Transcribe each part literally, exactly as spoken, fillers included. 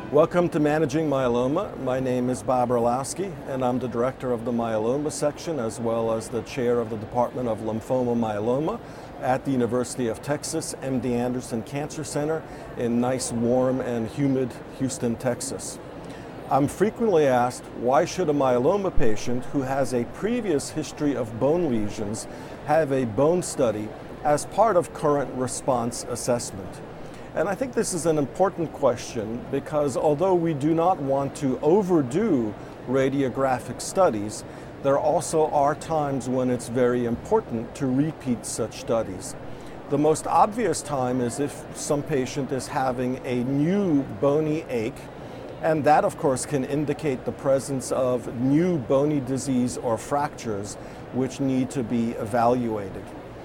Welcome to Managing Myeloma. My name is Bob Orlowski, and I'm the director of the myeloma section as well as the chair of the Department of Lymphoma Myeloma at the University of Texas M D Anderson Cancer Center in nice, warm, and humid Houston, Texas. I'm frequently asked, why should a myeloma patient who has a previous history of bone lesions have a bone study as part of current response assessment? And I think this is an important question because although we do not want to overdo radiographic studies, there also are times when it's very important to repeat such studies. The most obvious time is if some patient is having a new bony ache, and that of course can indicate the presence of new bony disease or fractures which need to be evaluated.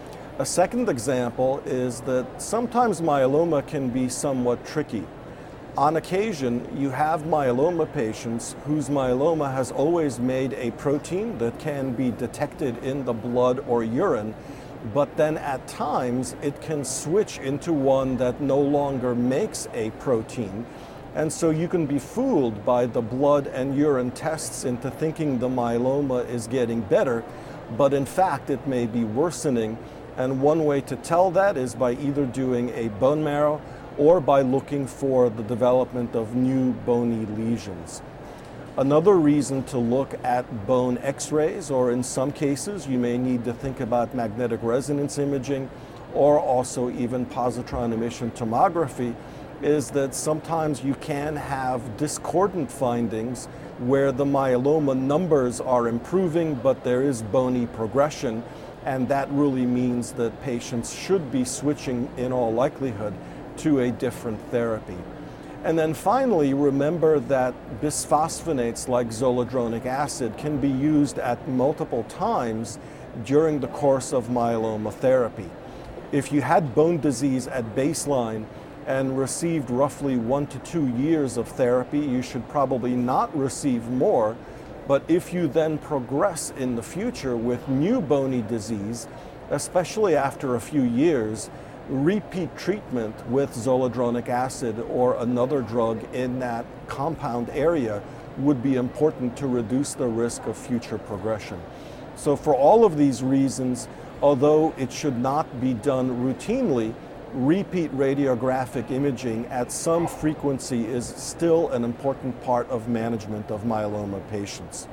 A second example is that sometimes myeloma can be somewhat tricky. On occasion, you have myeloma patients whose myeloma has always made a protein that can be detected in the blood or urine, but then at times it can switch into one that no longer makes a protein. And so you can be fooled by the blood and urine tests into thinking the myeloma is getting better, but in fact it may be worsening. And one way to tell that is by either doing a bone marrow or by looking for the development of new bony lesions. Another reason to look at bone x-rays, or in some cases you may need to think about magnetic resonance imaging or also even positron emission tomography, is that sometimes you can have discordant findings where the myeloma numbers are improving but there is bony progression. And that really means that patients should be switching in all likelihood to a different therapy. And then finally, remember that bisphosphonates like zoledronic acid can be used at multiple times during the course of myeloma therapy. If you had bone disease at baseline and received roughly one to two years of therapy, you should probably not receive more. But if you then progress in the future with new bony disease, especially after a few years, repeat treatment with zoledronic acid or another drug in that compound area would be important to reduce the risk of future progression. So for all of these reasons, although it should not be done routinely, repeat radiographic imaging at some frequency is still an important part of management of myeloma patients.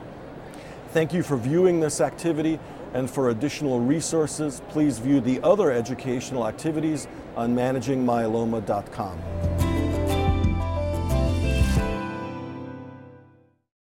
Thank you for viewing this activity, and for additional resources, please view the other educational activities on managing myeloma dot com.